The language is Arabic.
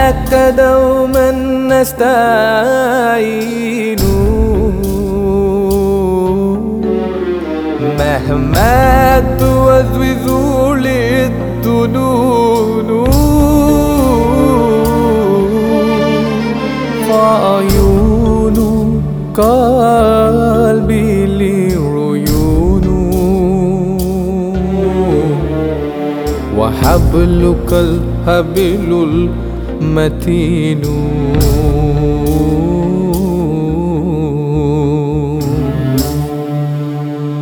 لك دوما نستعين مهما توزوز للدنون فعيون قلبي لي عيون وحبلك الحبل المتين